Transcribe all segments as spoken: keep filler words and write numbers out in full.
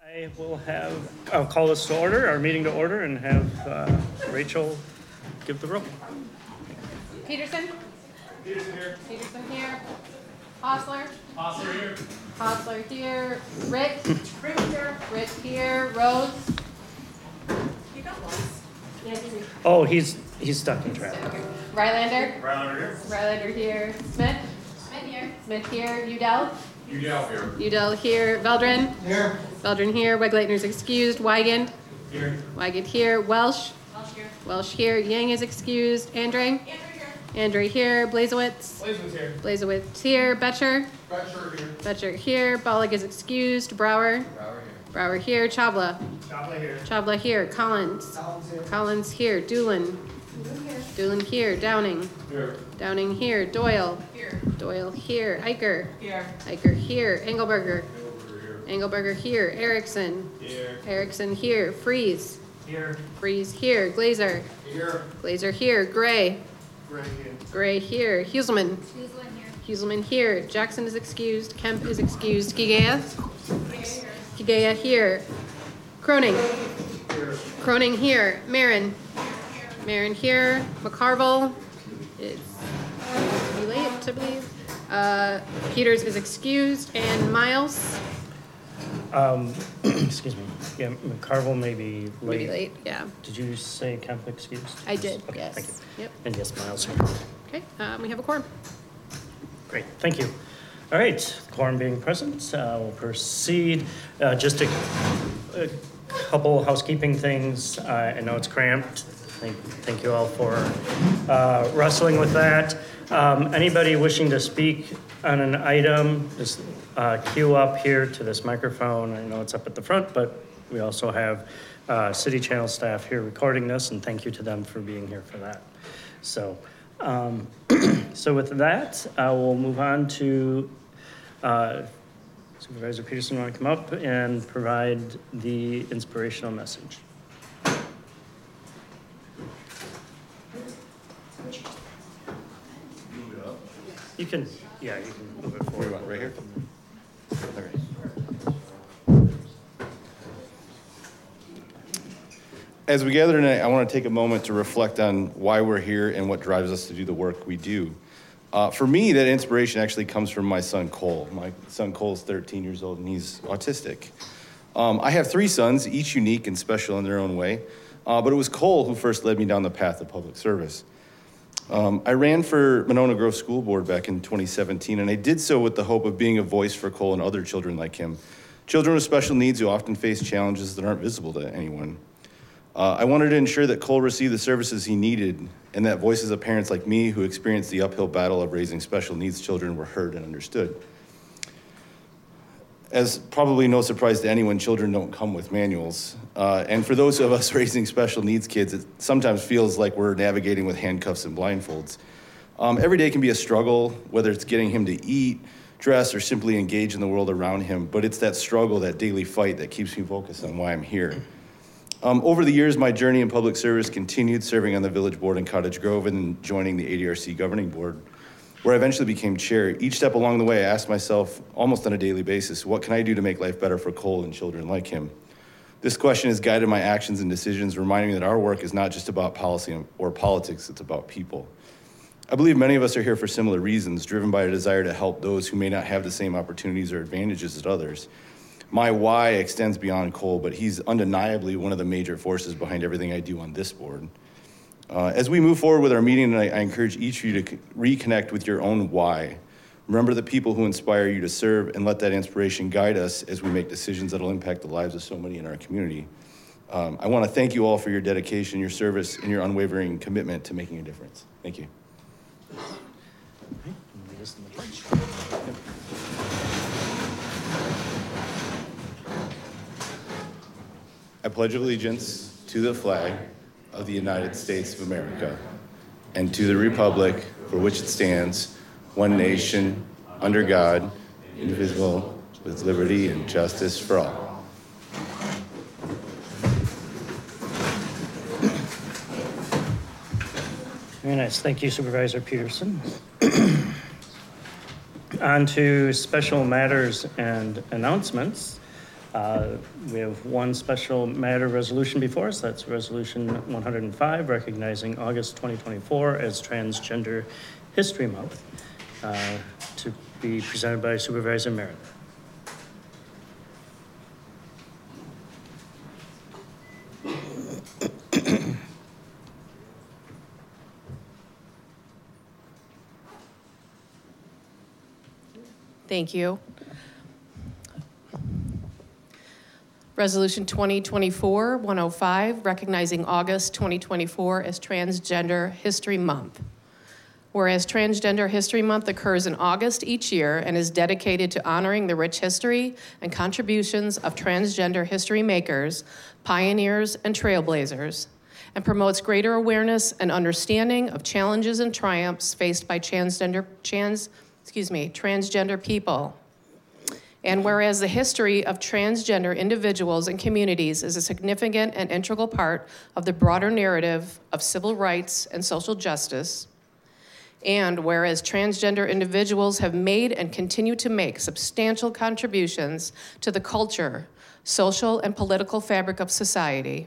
I will have, I'll call this to order, our meeting to order, and have uh, Rachel give the roll. Peterson? Peterson here. Peterson here. Hostler? Hostler here. Hostler here. Rick? Rick here. Rick here. Rose? You got lost. Oh, he's, he's stuck in traffic. Okay. Rylander? Rylander here. Rylander here. Smith? Smith here. Smith here. Udell? Udell here. Udell here. Veldrin? Here. Veldrin here. Wegleitner's excused. Wygand? Here. Wygand here. Welsh? Welsh here. Welsh here. Yang is excused. Andre? Andrew here. Andre here. Blazewicz? Blazman's here. Blazewicz here. Betcher? Betcher here. Betcher here. Bollig is excused. Brower? Brower here. Brower here. Chavla? Chopla here. Chavla here. Collins? Collins here. Collins here. Doolin? Doolin here. Downing? Here. Downing here. Doyle? Here. Doyle here. Eicher? Here. Eicher here. Engelberger? Here. Engelberger here. Erickson? Here. Erickson here. Freeze? Here. Freeze here. Glazer? Here. Glazer here. Gray? Gray here. Gray here. Huselman? Susan here. Huselman here. Jackson is excused. Kemp is excused. Kigea? Kigea here. Croning? Here. Croning here. Marin? Marin here. McCarville is be late, I believe. Uh, Peters is excused. And Miles? Um, excuse me. Yeah, McCarville may be late. Maybe late, yeah. Did you say Kemp excused? I did, Okay, yes. thank you. Yep. And yes, Miles here. Okay, um, we have a quorum. Great, thank you. All right, quorum being present, uh, we'll proceed. Uh, just a, a couple housekeeping things. Uh, I know it's cramped. Thank, thank you all for uh, wrestling with that. Um, anybody wishing to speak on an item, just uh, queue up here to this microphone. I know it's up at the front, but we also have uh, City Channel staff here recording this, and thank you to them for being here for that. So, um, so with that, I will move on to uh, Supervisor Peterson. Want to come up and provide the inspirational message? You can, yeah, you can move it Where forward. you want, right here? Okay. As we gather tonight, I want to take a moment to reflect on why we're here and what drives us to do the work we do. Uh, for me, that inspiration actually comes from my son, Cole. My son, Cole, is thirteen years old, and he's autistic. Um, I have three sons, each unique and special in their own way, uh, but it was Cole who first led me down the path of public service. Um, I ran for Monona Grove School Board back in twenty seventeen, and I did so with the hope of being a voice for Cole and other children like him, children with special needs who often face challenges that aren't visible to anyone. Uh, I wanted to ensure that Cole received the services he needed, and that voices of parents like me who experienced the uphill battle of raising special needs children were heard and understood. As probably no surprise to anyone, children don't come with manuals. Uh, and for those of us raising special needs kids, it sometimes feels like we're navigating with handcuffs and blindfolds. Um, every day can be a struggle, whether it's getting him to eat, dress, or simply engage in the world around him. But it's that struggle, that daily fight, that keeps me focused on why I'm here. Um, over the years, my journey in public service continued, serving on the Village Board in Cottage Grove and joining the A D R C Governing Board, where I eventually became chair. Each step along the way, I asked myself almost on a daily basis, what can I do to make life better for Cole and children like him? This question has guided my actions and decisions, reminding me that our work is not just about policy or politics, it's about people. I believe many of us are here for similar reasons, driven by a desire to help those who may not have the same opportunities or advantages as others. My why extends beyond Cole, but he's undeniably one of the major forces behind everything I do on this board. Uh, as we move forward with our meeting tonight, I encourage each of you to reconnect with your own why. Remember the people who inspire you to serve, and let that inspiration guide us as we make decisions that will impact the lives of so many in our community. Um, I want to thank you all for your dedication, your service, and your unwavering commitment to making a difference. Thank you. I pledge allegiance to the flag of the United States of America and to the republic for which it stands, one nation, under God, indivisible, with liberty and justice for all. Very nice. Thank you, Supervisor Peterson. On to special matters and announcements. Uh, We have one special matter resolution before us. That's Resolution one hundred five, recognizing August twenty twenty-four as Transgender History Month, uh, to be presented by Supervisor Merritt. Thank you. Resolution twenty twenty-four one oh five, recognizing August twenty twenty-four as Transgender History Month. Whereas Transgender History Month occurs in August each year and is dedicated to honoring the rich history and contributions of transgender history makers, pioneers, and trailblazers, and promotes greater awareness and understanding of challenges and triumphs faced by transgender, trans, excuse me, transgender people. And whereas the history of transgender individuals and communities is a significant and integral part of the broader narrative of civil rights and social justice, and whereas transgender individuals have made and continue to make substantial contributions to the culture, social, and political fabric of society,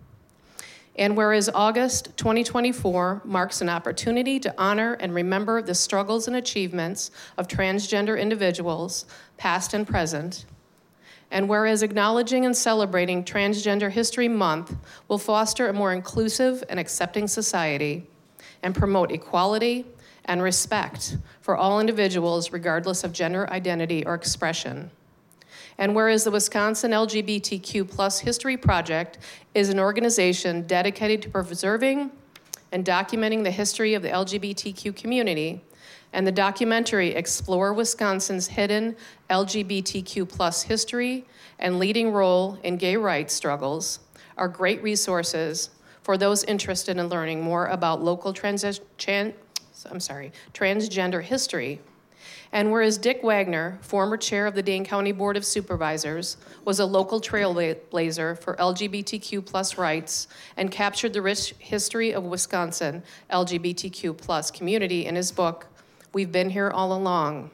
and whereas August twenty twenty-four marks an opportunity to honor and remember the struggles and achievements of transgender individuals, past and present, and whereas acknowledging and celebrating Transgender History Month will foster a more inclusive and accepting society and promote equality and respect for all individuals regardless of gender identity or expression. And whereas the Wisconsin L G B T Q plus History Project is an organization dedicated to preserving and documenting the history of the L G B T Q community, and the documentary Explore Wisconsin's Hidden L G B T Q plus History and Leading Role in Gay Rights Struggles are great resources for those interested in learning more about local trans tran I'm sorry, transgender history. And whereas Dick Wagner, former chair of the Dane County Board of Supervisors, was a local trailblazer for L G B T Q plus rights and captured the rich history of Wisconsin L G B T Q plus community in his book, We've Been Here All Along.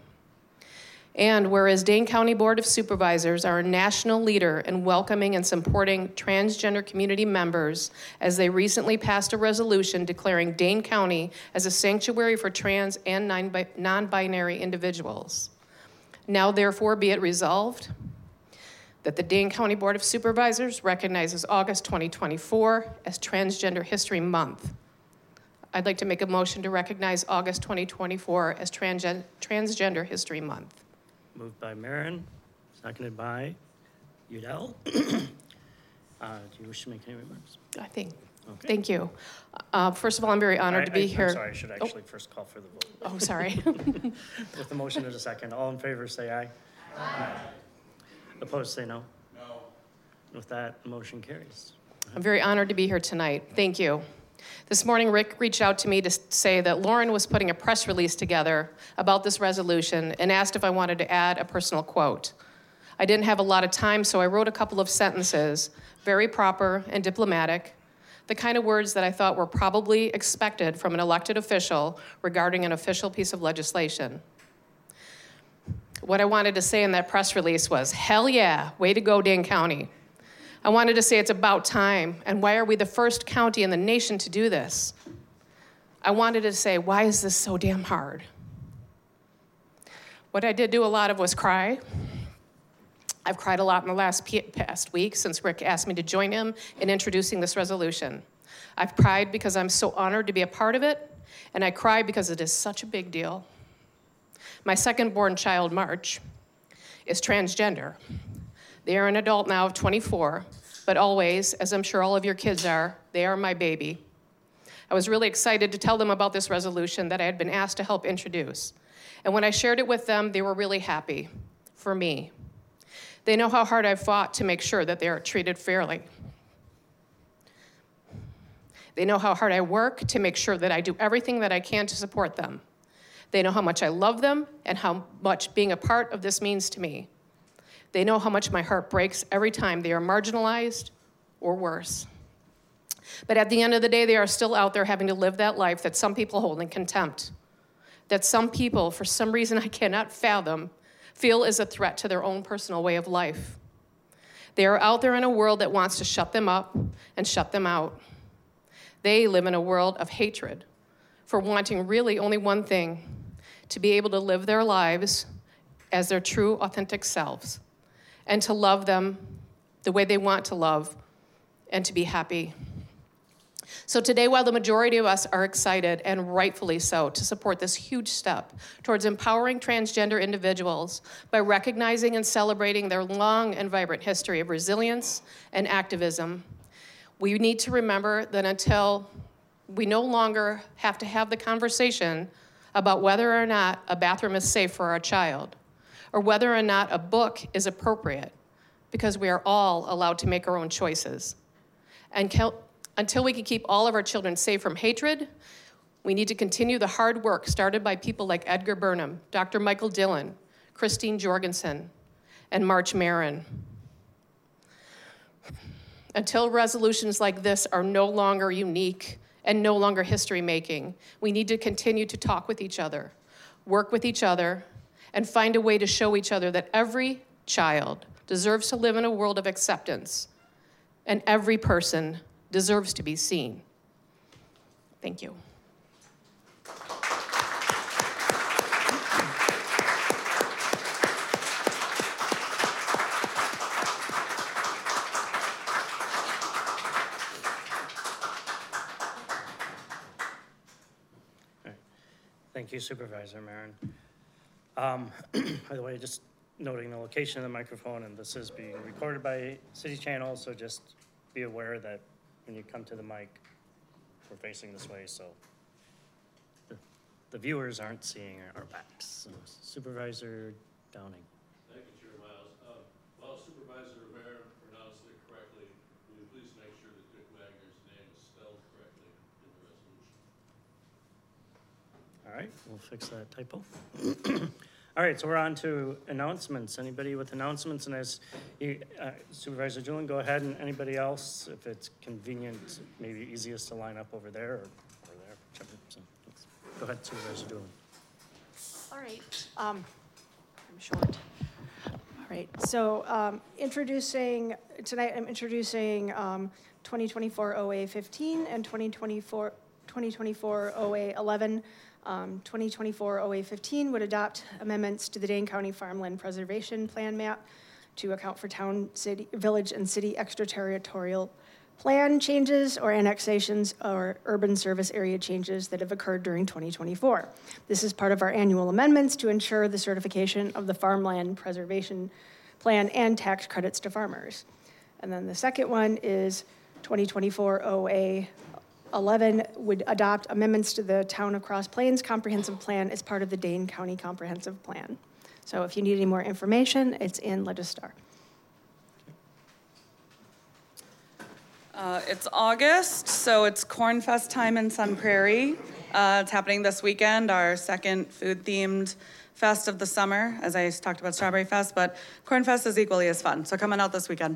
And whereas Dane County Board of Supervisors are a national leader in welcoming and supporting transgender community members, as they recently passed a resolution declaring Dane County as a sanctuary for trans and non-binary individuals. Now therefore be it resolved that the Dane County Board of Supervisors recognizes August twenty twenty-four as Transgender History Month. I'd like to make a motion to recognize August twenty twenty-four as Transgen- Transgender History Month. Moved by Marin, seconded by Udell. Uh, do you wish to make any remarks? I think. Okay. Thank you. Uh, first of all, I'm very honored I- to be I- here. I'm sorry, I should actually first call for the vote. Oh, sorry. With the motion in a second, all in favor say aye. Aye. Opposed say no. No. With that, the motion carries. I'm very honored to be here tonight. Thank you. This morning, Rick reached out to me to say that Lauren was putting a press release together about this resolution and asked if I wanted to add a personal quote. I didn't have a lot of time, so I wrote a couple of sentences, very proper and diplomatic, the kind of words that I thought were probably expected from an elected official regarding an official piece of legislation. What I wanted to say in that press release was, hell yeah, way to go, Dane County. I wanted to say it's about time, and why are we the first county in the nation to do this? I wanted to say, why is this so damn hard? What I did do a lot of was cry. I've cried a lot in the last past week since Rick asked me to join him in introducing this resolution. I've cried because I'm so honored to be a part of it, and I cry because it is such a big deal. My second-born child, March, is transgender. They are an adult now of twenty-four, but always, as I'm sure all of your kids are, they are my baby. I was really excited to tell them about this resolution that I had been asked to help introduce. And when I shared it with them, they were really happy, for me. They know how hard I've fought to make sure that they are treated fairly. They know how hard I work to make sure that I do everything that I can to support them. They know how much I love them and how much being a part of this means to me. They know how much my heart breaks every time they are marginalized or worse. But at the end of the day, they are still out there having to live that life that some people hold in contempt, that some people, for some reason I cannot fathom, feel is a threat to their own personal way of life. They are out there in a world that wants to shut them up and shut them out. They live in a world of hatred for wanting really only one thing, to be able to live their lives as their true, authentic selves, and to love them the way they want to love, and to be happy. So today, while the majority of us are excited, and rightfully so, to support this huge step towards empowering transgender individuals by recognizing and celebrating their long and vibrant history of resilience and activism, we need to remember that until we no longer have to have the conversation about whether or not a bathroom is safe for our child, or whether or not a book is appropriate, because we are all allowed to make our own choices. And until we can keep all of our children safe from hatred, we need to continue the hard work started by people like Edgar Burnham, Doctor Michael Dillon, Christine Jorgensen, and March Marin. Until resolutions like this are no longer unique and no longer history-making, we need to continue to talk with each other, work with each other, and find a way to show each other that every child deserves to live in a world of acceptance, and every person deserves to be seen. Thank you. Thank you, Supervisor Marin. Um, by the way, just noting the location of the microphone, and this is being recorded by City Channel, so just be aware that when you come to the mic, we're facing this way, so the, the viewers aren't seeing our backs. So, Supervisor Downing. Thank you, Chair Miles. Uh, while Supervisor Rivera pronounced it correctly, will you please make sure that Dick Wagner's name is spelled correctly in the resolution? All right, we'll fix that typo. All right, so we're on to announcements. Anybody with announcements? And as you, uh, Supervisor Julian, go ahead, and anybody else, if it's convenient, maybe easiest to line up over there or, or there, whichever. So, let's- go ahead, Supervisor Julian. All right, um, I'm short. All right, so, um, introducing, tonight I'm introducing, um, twenty twenty-four O A fifteen and twenty twenty-four, twenty twenty-four O A eleven. Um, twenty twenty-four O A fifteen would adopt amendments to the Dane County Farmland Preservation Plan map to account for town, city, village, and city extraterritorial plan changes or annexations or urban service area changes that have occurred during twenty twenty-four. This is part of our annual amendments to ensure the certification of the Farmland Preservation Plan and tax credits to farmers. And then the second one is twenty twenty-four O A eleven would adopt amendments to the Town of Cross Plains Comprehensive Plan as part of the Dane County Comprehensive Plan. So if you need any more information, it's in Legistar. Uh, it's August, so it's Corn Fest time in Sun Prairie. Uh, it's happening this weekend, our second food-themed fest of the summer, as I talked about Strawberry Fest, but Corn Fest is equally as fun, so come on out this weekend.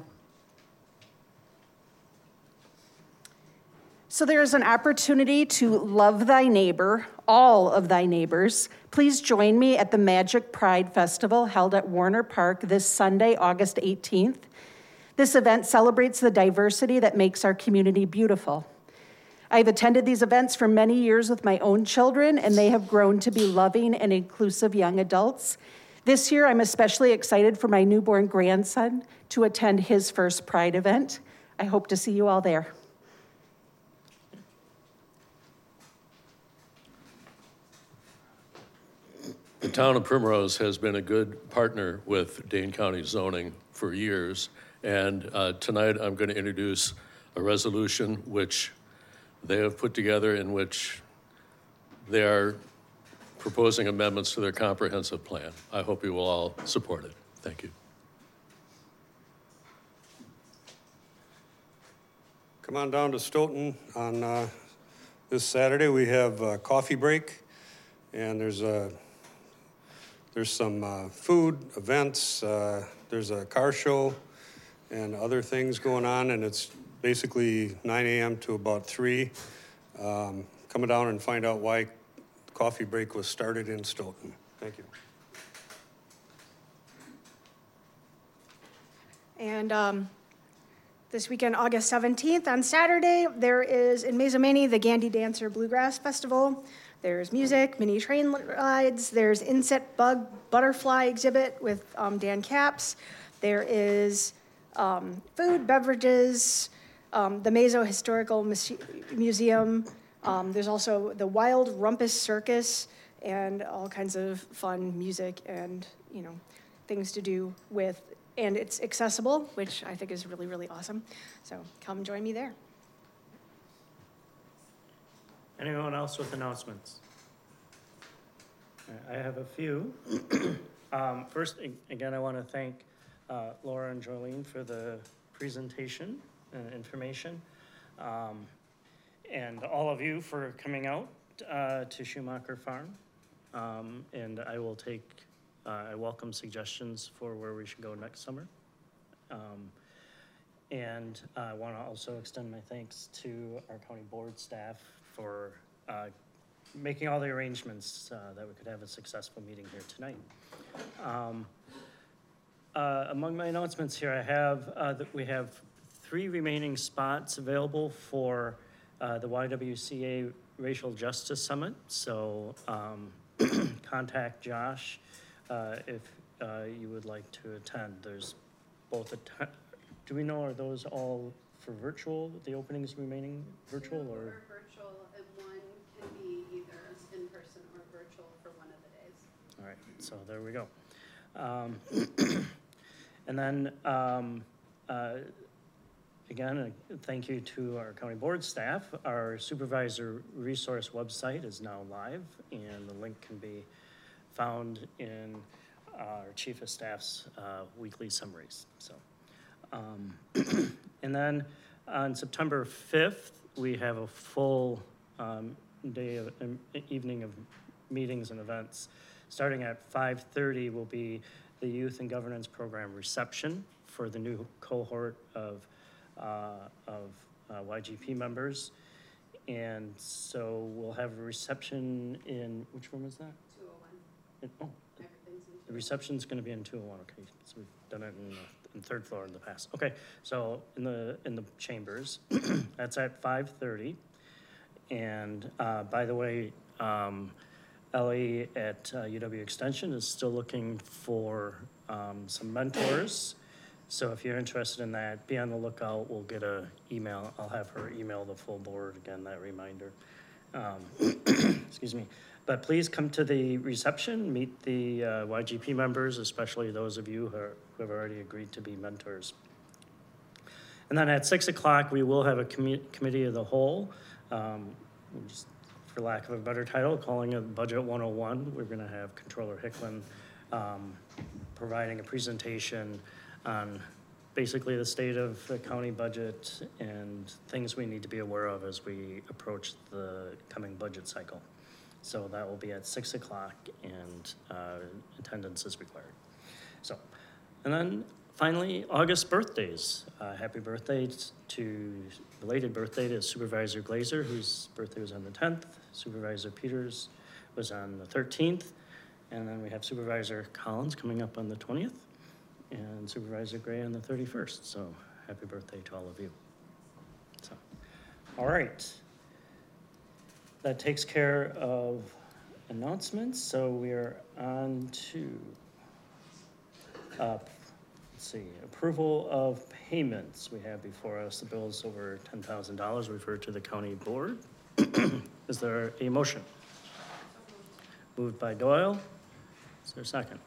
So there is an opportunity to love thy neighbor, all of thy neighbors. Please join me at the Magic Pride Festival held at Warner Park this Sunday, August eighteenth. This event celebrates the diversity that makes our community beautiful. I've attended these events for many years with my own children, and they have grown to be loving and inclusive young adults. This year, I'm especially excited for my newborn grandson to attend his first Pride event. I hope to see you all there. The town of Primrose has been a good partner with Dane County zoning for years. And uh, tonight I'm going to introduce a resolution which they have put together in which they are proposing amendments to their comprehensive plan. I hope you will all support it. Thank you. Come on down to Stoughton on uh, this Saturday. We have a coffee break, and there's a there's some uh, food events. Uh, there's a car show and other things going on, and it's basically nine a m to about three. Um, come down and find out why the coffee break was started in Stoughton. Thank you. And um, this weekend, August seventeenth, on Saturday, there is in Mazomanie the Gandy Dancer Bluegrass Festival. There's music, mini train rides, there's insect bug butterfly exhibit with um, Dan Capps. There is um, food, beverages, um, the Mazo Historical Muse- Museum. Um, there's also the Wild Rumpus Circus and all kinds of fun music and, you know, things to do with, and it's accessible, which I think is really, really awesome. So come join me there. Anyone else with announcements? I have a few. Um, First, a- again, I want to thank uh, Laura and Jolene for the presentation and information. Um, And all of you for coming out uh, to Schumacher Farm. Um, And I will take, uh, I welcome suggestions for where we should go next summer. Um, And I want to also extend my thanks to our county board staff for uh, making all the arrangements uh, that we could have a successful meeting here tonight. Um, uh, Among my announcements here, I have uh, that we have three remaining spots available for uh, the Y W C A Racial Justice Summit. So um, contact Josh uh, if uh, you would like to attend. There's both a, ti- do we know, are those all for virtual, the openings remaining virtual Two or? are virtual, and one can be either in person or virtual for one of the days. All right, so there we go. Um, And then, um, uh, again, a thank you to our county board staff. Our supervisor resource website is now live, and the link can be found in our chief of staff's uh, weekly summaries, so. um, And then on September fifth, we have a full um, day of, um, evening of meetings and events. Starting at five thirty will be the Youth and Governance Program reception for the new cohort of, uh, of uh, Y G P members. And so we'll have a reception in, which room is that? two oh one, In- Oh, everything's in the reception's gonna be in two oh one, okay, so we've done it in the, in third floor in the past. Okay, so in the, in the chambers, that's at five thirty. And, uh, by the way, um, Ellie at uh, U W Extension is still looking for, um, some mentors. So if you're interested in that, be on the lookout, we'll get a email, I'll have her email the full board, again, that reminder. Um, excuse me. But please come to the reception, meet the uh, Y G P members, especially those of you who, are, who have already agreed to be mentors. And then at six o'clock, we will have a commu- committee of the whole. Um, just for lack of a better title, calling it Budget one oh one. We're gonna have Controller Hicklin um, providing a presentation on basically the state of the county budget and things we need to be aware of as we approach the coming budget cycle. So that will be at six o'clock and uh, attendance is required. So, and then finally, August birthdays. Uh, happy birthday to, belated birthday to Supervisor Glazer, whose birthday was on the tenth. Supervisor Peters was on the thirteenth. And then we have Supervisor Collins coming up on the twentieth. And Supervisor Gray on the thirty-first. So happy birthday to all of you. So, all right. That takes care of announcements. So we are on to, uh, let's see, approval of payments. We have before us the bills over ten thousand dollars referred to the county board. Is there a motion? Moved by Doyle. Is there a second?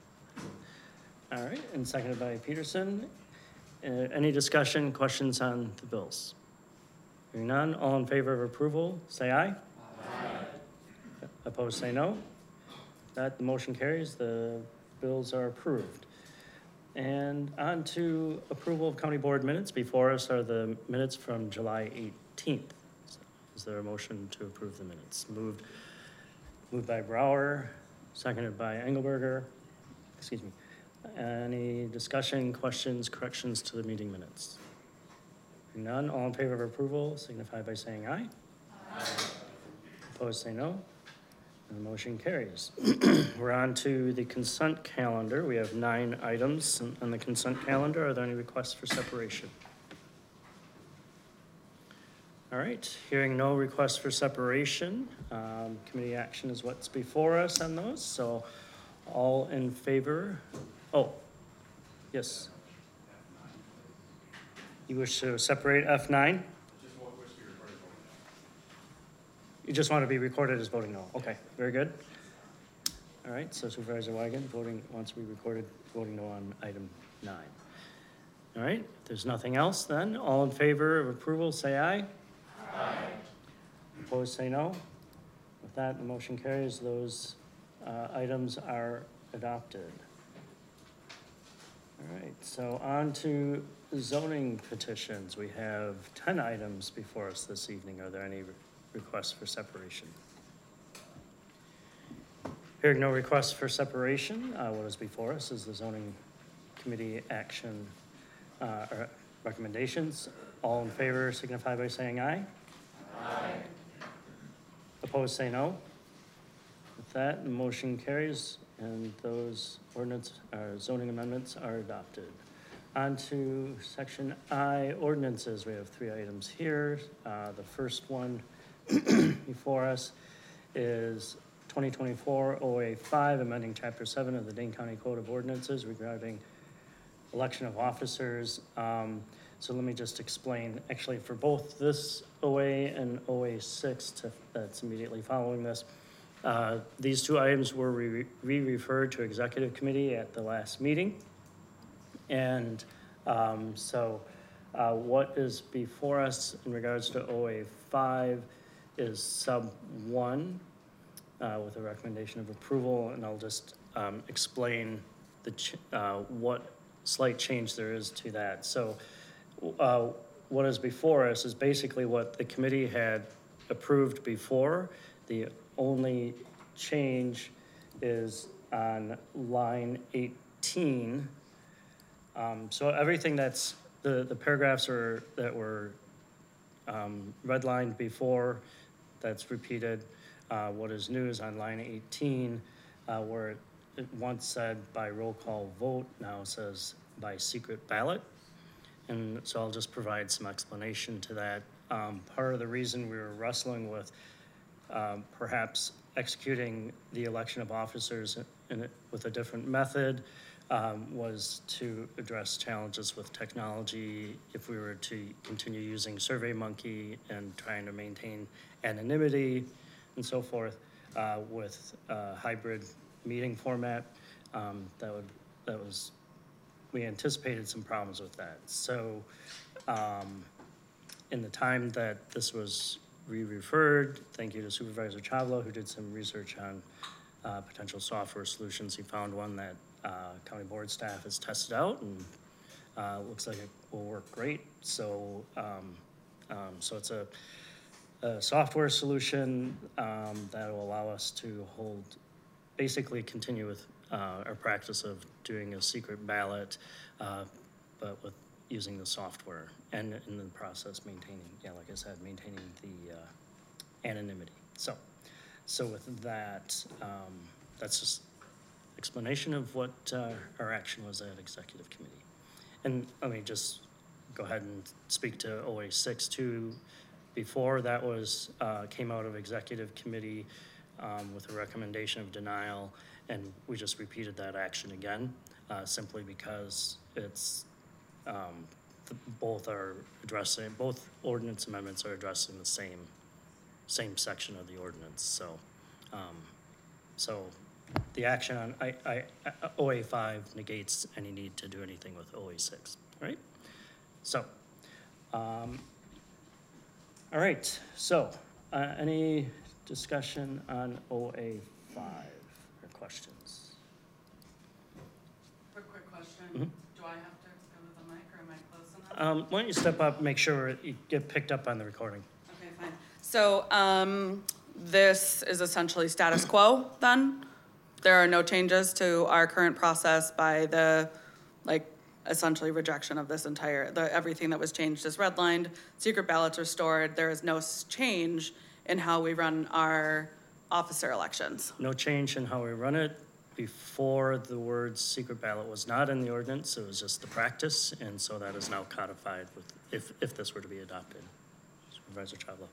All right, and seconded by Peterson. Uh, Any discussion, questions on the bills? Hearing none, all in favor of approval, say aye. Aye. Opposed, say no. That, the motion carries, the bills are approved. And on to approval of county board minutes. Before us are the minutes from July eighteenth. Is there a motion to approve the minutes? Moved, moved by Brower, seconded by Engelberger. Excuse me. Any discussion, questions, corrections to the meeting minutes? Hearing none, all in favor of approval signify by saying aye. Aye. Opposed, say no. And the motion carries. We're on to the consent calendar. We have nine items on- on the consent calendar. Are there any requests for separation? All right, hearing no requests for separation, um, committee action is what's before us on those. So all in favor? Oh, yes. You wish to separate F nine? You just want to be recorded as voting no. Okay, very good. All right, so Supervisor Weigand voting, wants to be recorded, voting no on item nine. All right, if there's nothing else then, all in favor of approval, say aye. Aye. Opposed, say no. With that, the motion carries. Those uh, items are adopted. All right, so on to zoning petitions. We have ten items before us this evening. Are there any re- requests for separation? Hearing no requests for separation, uh, what is before us is the zoning committee action uh, or recommendations. All in favor signify by saying aye. Aye. Opposed, say no. With that, the motion carries and those ordinance, or zoning amendments are adopted. On to section I, ordinances. We have three items here. Uh, the first one before us is twenty twenty-four O A five, amending chapter seven of the Dane County Code of Ordinances regarding election of officers. Um, so let me just explain, actually for both this O A and O A six to, that's immediately following this, uh, these two items were re- re-referred to executive committee at the last meeting. And um, so uh, what is before us in regards to O A five is sub one uh, with a recommendation of approval, and I'll just um, explain the ch- uh, what slight change there is to that. So uh, what is before us is basically what the committee had approved before. The only change is on line eighteen. Um, so everything that's, the, the paragraphs are, that were um, redlined before, that's repeated. Uh, what is new is on line eighteen, uh, where it, it once said by roll call vote, now says by secret ballot. And so I'll just provide some explanation to that. Um, part of the reason we were wrestling with um, perhaps executing the election of officers in, in, with a different method um, was to address challenges with technology. If we were to continue using SurveyMonkey and trying to maintain anonymity and so forth uh, with a hybrid meeting format, um, that would that was we anticipated some problems with that. So um, in the time that this was re-referred, thank you to Supervisor Chavla, who did some research on uh, potential software solutions. He found one that uh, county board staff has tested out, and uh, looks like it will work great. So, um, um, so it's a, a software solution um, that will allow us to hold, basically continue with uh, our practice of doing a secret ballot, uh, but with using the software, and in the process maintaining, yeah, like I said, maintaining the uh, anonymity. So, so with that, um, that's just explanation of what uh, our action was at executive committee. And let me just go ahead and speak to O A six too. Before that was, uh, came out of executive committee um, with a recommendation of denial, and we just repeated that action again, uh, simply because it's, um, the, both are addressing, both ordinance amendments are addressing the same, same section of the ordinance. So, um, so the action on I, I, O A five negates any need to do anything with O A six, right? So, um, all right, so uh, any discussion on O A five or questions? Quick, quick question. Mhm. Do I have to go to the mic, or am I close enough? Um, why don't you step up, make sure you get picked up on the recording. Okay, fine. So, um, this is essentially status quo then? There are no changes to our current process by the, like, essentially rejection of this entire, the, everything that was changed is redlined, secret ballots are stored, there is no s- change in how we run our officer elections. No change in how we run it. Before, the word secret ballot was not in the ordinance, it was just the practice, and so that is now codified with, if, if this were to be adopted. Supervisor Chavla.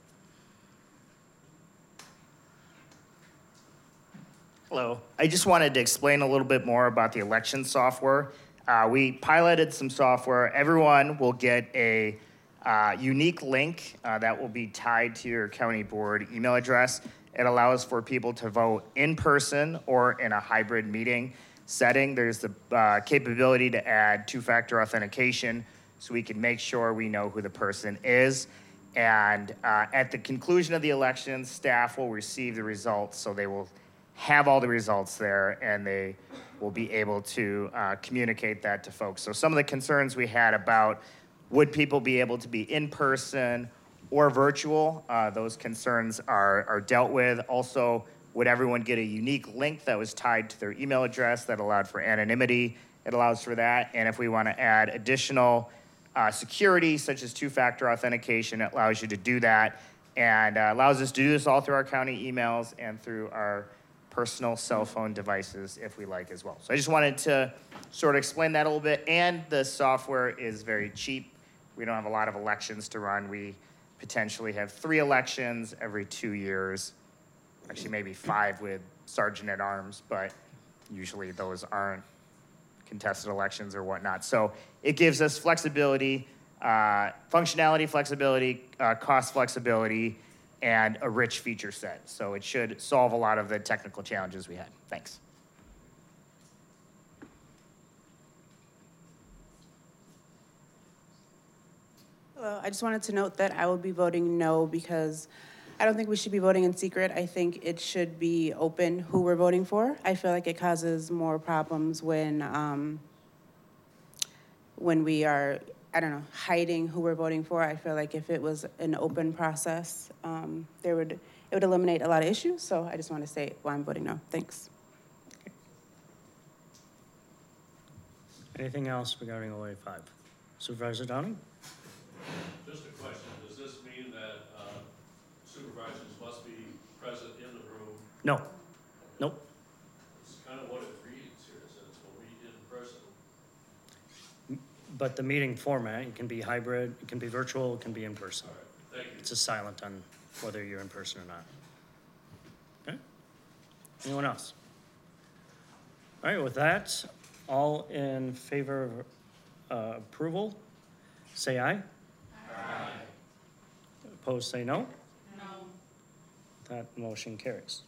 Hello. I just wanted to explain a little bit more about the election software. Uh, we piloted some software. Everyone will get a uh, unique link uh, that will be tied to your county board email address. It allows for people to vote in person or in a hybrid meeting setting. There's the uh, capability to add two-factor authentication so we can make sure we know who the person is. And uh, at the conclusion of the election, staff will receive the results, so they will have all the results there and they will be able to uh, communicate that to folks. So some of the concerns we had about would people be able to be in person or virtual, uh, those concerns are, are dealt with. Also, would everyone get a unique link that was tied to their email address that allowed for anonymity? It allows for that. And if we want to add additional uh, security, such as two-factor authentication, it allows you to do that and uh, allows us to do this all through our county emails and through our personal cell phone devices if we like as well. So I just wanted to sort of explain that a little bit. And the software is very cheap. We don't have a lot of elections to run. We potentially have three elections every two years. Actually, maybe five with sergeant at arms, but usually those aren't contested elections or whatnot. So it gives us flexibility, uh, functionality flexibility, uh, cost flexibility, and a rich feature set. So it should solve a lot of the technical challenges we had. Thanks. Hello, I just wanted to note that I will be voting no because I don't think we should be voting in secret. I think it should be open who we're voting for. I feel like it causes more problems when, um, when we are, I don't know, hiding who we're voting for. I feel like if it was an open process, um, there would, it would eliminate a lot of issues. So I just want to say why I'm voting no. Thanks. Anything else regarding O A five? Supervisor Downing? Just a question, does this mean that uh, supervisors must be present in the room? No. Nope. It's kind of what it reads here, it says we'll meet in person. But the meeting format, it can be hybrid, it can be virtual, it can be in person. All right, thank you. It's just silent on whether you're in person or not. Okay? Anyone else? All right, with that, all in favor of uh, approval, say aye. Aye. Opposed, say no. No. That motion carries.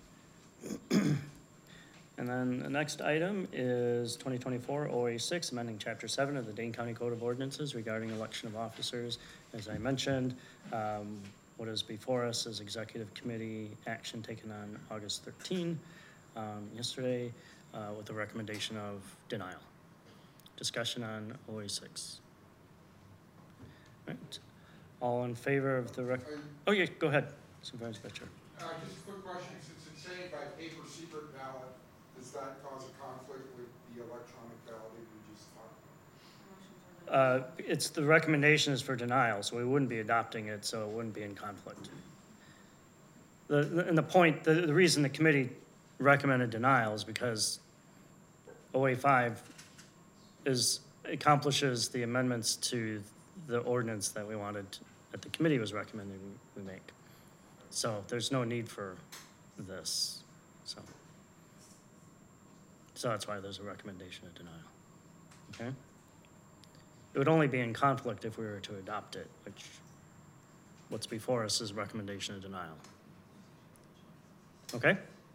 And then the next item is twenty twenty-four O A six, amending Chapter seven of the Dane County Code of Ordinances regarding election of officers. As I mentioned, um, what is before us is executive committee action taken on August thirteenth, um, yesterday, uh, with the recommendation of denial. Discussion on O A six. Right. All in favor of the rec, oh yeah, go ahead, Supervisor Betcher. Uh, just a quick question, since it's saying by paper secret ballot, does that cause a conflict with the electronic ballot that we just talked about? Uh, it's, the recommendation is for denial, so we wouldn't be adopting it, so it wouldn't be in conflict. The, the- and the point, the, the reason the committee recommended denial is because O A five is, accomplishes the amendments to the ordinance that we wanted, that the committee was recommending we make. So there's no need for this, so. So that's why there's a recommendation of denial, okay? It would only be in conflict if we were to adopt it, which, what's before us is recommendation of denial. Okay?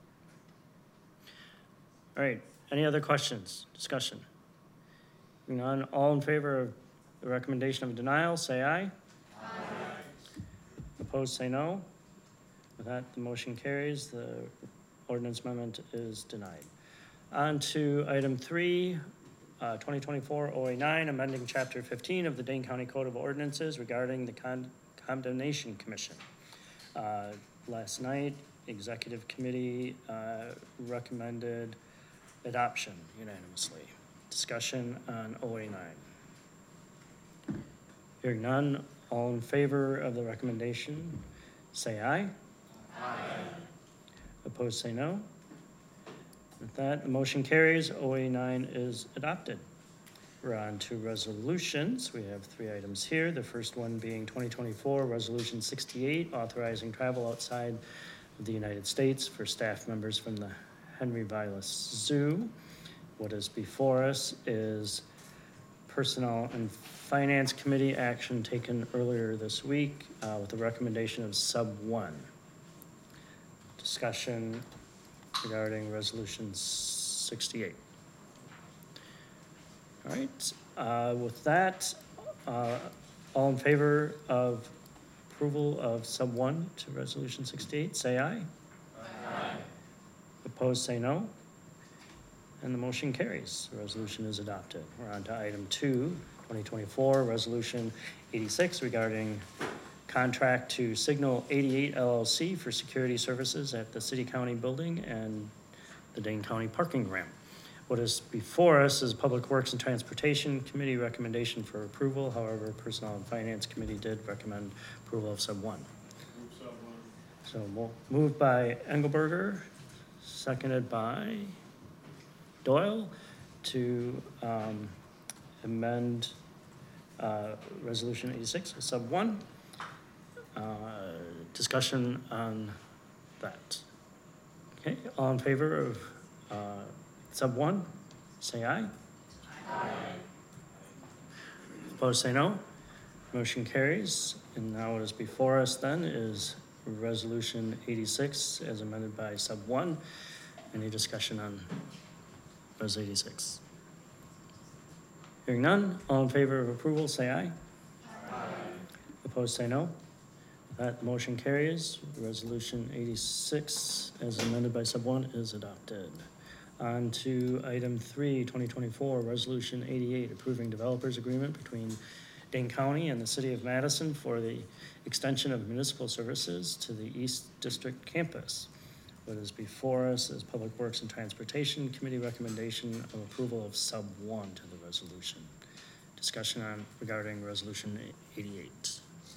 All right, any other questions, discussion? Hearing none, all in favor of the recommendation of denial, say aye. Aye. Opposed, say no. With that, the motion carries. The ordinance amendment is denied. On to item three, uh, twenty twenty-four O A nine, amending Chapter fifteen of the Dane County Code of Ordinances regarding the Con- Condemnation Commission. Uh, last night, Executive Committee uh, recommended adoption unanimously. Discussion on O A nine. Hearing none, all in favor of the recommendation, say aye. Aye. Opposed, say no. With that, the motion carries. O A nine is adopted. We're on to resolutions. We have three items here. The first one being twenty twenty-four Resolution sixty-eight, authorizing travel outside of the United States for staff members from the Henry Vilas Zoo. What is before us is Personnel and Finance Committee action taken earlier this week uh, with the recommendation of sub one. Discussion regarding Resolution sixty-eight. All right, uh, with that, uh, all in favor of approval of sub one to Resolution sixty-eight, say aye. Aye. Opposed, say no. And the motion carries. The resolution is adopted. We're on to item two, twenty twenty-four Resolution eighty-six regarding contract to Signal eighty-eight L L C for security services at the City County Building and the Dane County Parking Grant. What is before us is Public Works and Transportation Committee recommendation for approval. However, Personnel and Finance Committee did recommend approval of sub one. Move sub one. So mo- moved by Engelberger, seconded by Doyle to um, amend uh, Resolution eighty-six, sub one. Uh, discussion on that. Okay, all in favor of uh, sub one, say aye. Aye. Opposed, say no. Motion carries. And now what is before us then is Resolution eighty-six as amended by sub one. Any discussion on Res eighty-six? Hearing none, all in favor of approval, say aye. Aye. Opposed, say no. That motion carries. Resolution eighty-six, as amended by sub one, is adopted. On to item three, twenty twenty-four Resolution eighty-eight, approving developers agreement between Dane County and the City of Madison for the extension of municipal services to the East District campus. What is before us is Public Works and Transportation Committee recommendation of approval of sub one to the resolution. Discussion on regarding Resolution eighty-eight.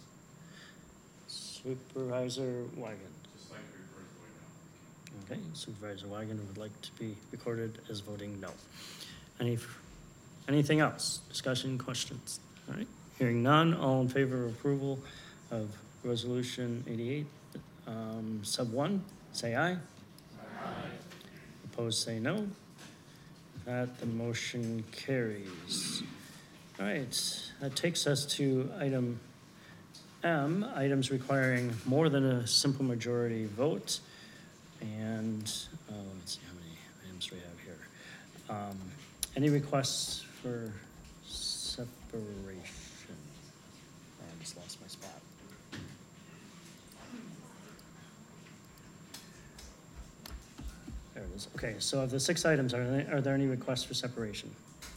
Supervisor Wagon. Just like your first way Okay, Supervisor Wagon would like to be recorded as voting no. Any, anything else? Discussion, questions? All right, hearing none, all in favor of approval of Resolution eighty-eight, um, sub one, say aye. Aye. Opposed, say no. That the motion carries. All right, that takes us to item M, items requiring more than a simple majority vote. And uh, let's see how many items we have here. Um, any requests for separation? Oh, I just lost my spot. There it is. Okay, so of the six items, are there, are there any requests for separation?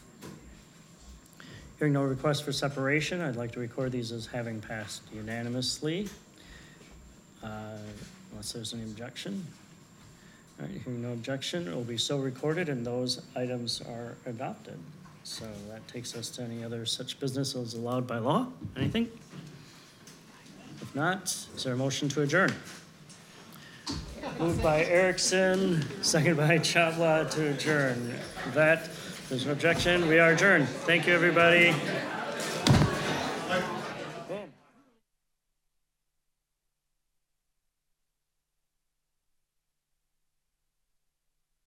Hearing no requests for separation, I'd like to record these as having passed unanimously, uh, unless there's any objection. All right, hearing no objection, it will be so recorded and those items are adopted. So that takes us to any other such business as allowed by law. Anything? If not, is there a motion to adjourn? Moved by Erickson, second by Chapla to adjourn. That, there's no objection, we are adjourned. Thank you, everybody.